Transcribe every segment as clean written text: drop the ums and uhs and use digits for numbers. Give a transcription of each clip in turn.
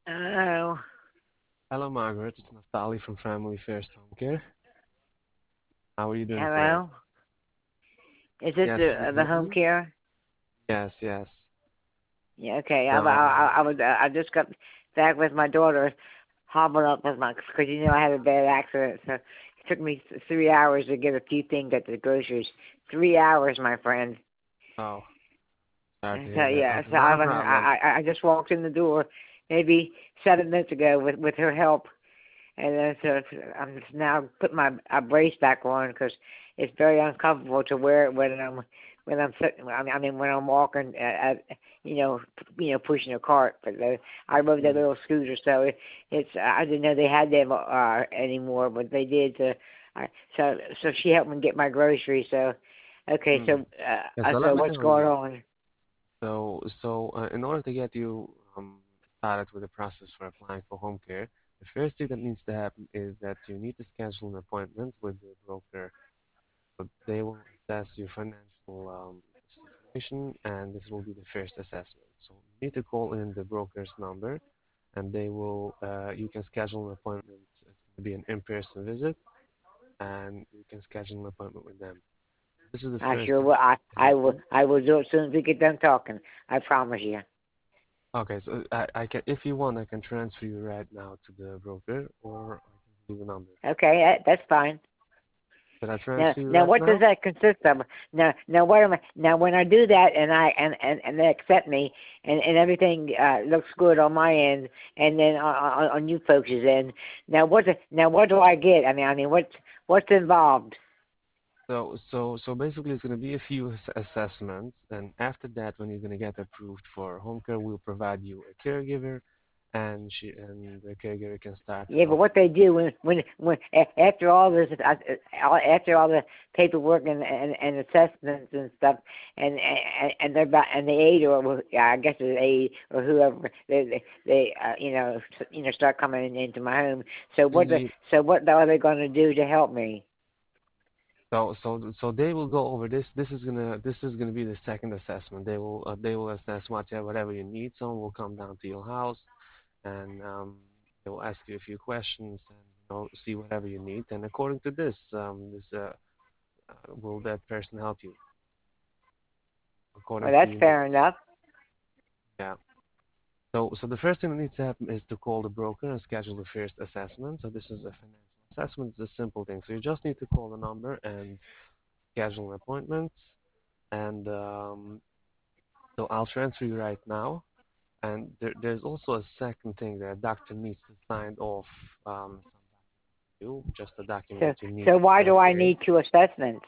Oh, Hello, Margaret. It's Naftali from Family First Home Care. How are you doing today? hello. Is this Yes, can you the hear home me? care? Yes, yes. Yeah. Okay. So, I just got back with my daughter, hobbled up with my because I had a bad accident, so it took me 3 hours to get a few things at the groceries. 3 hours, my friend. oh, sorry to And so hear that. yeah, Okay, so not a problem. I just walked in the door maybe 7 minutes ago with her help, and then so I'm just now put my a brace back on because it's very uncomfortable to wear it when I'm sitting. I mean when I'm walking pushing a cart. But I rode that Mm, little scooter, so it's I didn't know they had them anymore, but they did. I, so she helped me get my groceries. So okay, mm. Yeah, so let so me what's tell going you. on? In order to get you started with the process for applying for home care, the first thing that needs to happen is that you need to schedule an appointment with the broker. So they will assess your financial situation, and this will be the first assessment. So you need to call in the broker's number, and you can schedule an appointment. It's going to be an in-person visit, and you can schedule an appointment with them. This is the I first sure thing will. that needs to happen. I will do it as soon as we get done talking. I promise you. Okay, so I can, if you want, I can transfer you right now to the broker, or I can give you the number. Okay, that's fine. Should I Now, transfer you now, right what does now? that consist of? Now, what am I? Now, when I do that, and they accept me, and everything looks good on my end, and then on you folks' end. Now, what do I get? What's involved? So basically, it's going to be a few assessments, and after that, when you're going to get approved for home care, we'll provide you a caregiver, and the caregiver can start to Yeah, but help what you. they do after all this, after all the paperwork and assessments and stuff, and they're about and the aide or I guess the aide or whoever they start coming into my home. Usually, So what are they going to do to help me? so they will go over this. This is gonna be the second assessment. They will assess whatever you need. Someone will come down to your house, and they will ask you a few questions and see whatever you need. And according to will that person help you Well, according to that's your fair needs? enough. Yeah. So the first thing that needs to happen is to call the broker and schedule the first assessment. So this is a financial assessment. It's a simple thing. So you just need to call the number and schedule an appointment. And so I'll transfer you right now. And there's also a second thing that a doctor needs to sign off some document for you, just a document So that you need so to why do I incorporate. need two assessments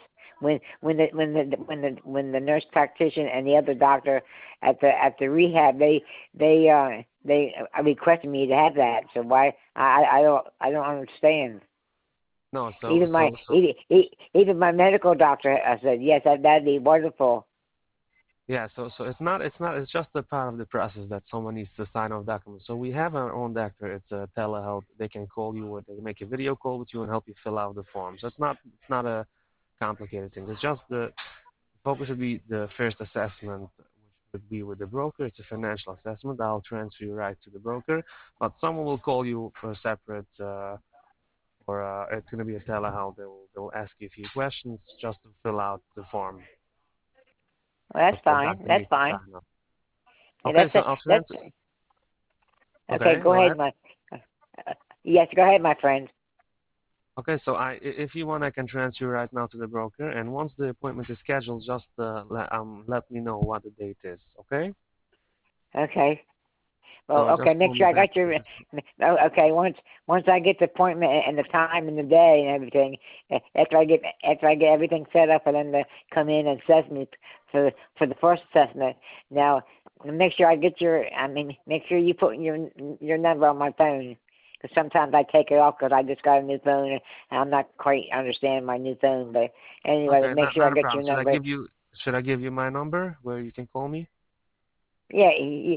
when the nurse practitioner and the other doctor at the rehab they requested me to have that. So why I don't understand. No, so Even my so so even, even my medical doctor said yes, that'd be wonderful. Yeah, so it's just a part of the process that someone needs to sign off documents. So we have our own doctor. It's a telehealth. They can call you or they make a video call with you and help you fill out the form. So it's not a complicated thing. It's just the focus would be the first assessment, which would be with the broker. It's a financial assessment. I'll transfer you right to the broker, but someone will call you for a separate or it's going to be a telehealth. They will ask you a few questions just to fill out the form. Well, that's But the fine. doctor That's needs to fine. sign off. Yeah, Okay, so I'll that's transfer. okay. Okay, Go go ahead, ahead. my yes. Go ahead, my friend. Okay, so if you want, I can transfer you right now to the broker, and once the appointment is scheduled, just let me know what the date is. Okay? Okay. Well, So okay. just call Make me sure I back. got your. Oh, okay. Once I get the appointment and the time and the day and everything, after I get everything set up for them to come in and assess me for the first assessment. Now, make sure I get your. Make sure you put your number on my phone. Because sometimes I take it off because I just got a new phone and I'm not quite understanding my new phone. But anyway, Okay, make not sure I not a get problem. your Should I number. give you should I give you my number where you can call me? Yeah,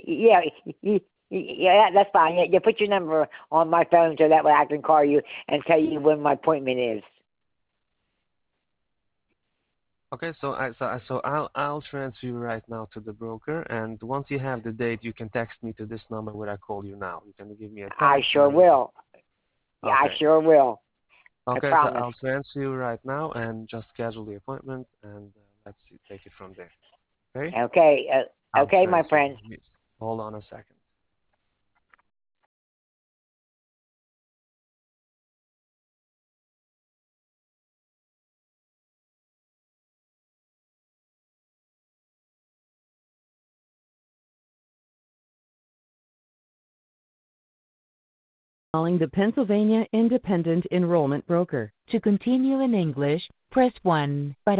yeah, that's fine. Yeah, you put your number on my phone so that way I can call you and tell you when my appointment is. Okay, so I'll transfer you right now to the broker, and once you have the date, you can text me to this number where I call you now. You can give me a I text, and sure then we can. will. Yeah, I Okay. sure will. I Okay, so promise. I'll transfer you right now and just schedule the appointment, and take it from there. Okay? Okay. I'll Okay, my transfer friend. you. Hold on a second. Calling the Pennsylvania Independent Enrollment Broker. To continue in English, press 1. Para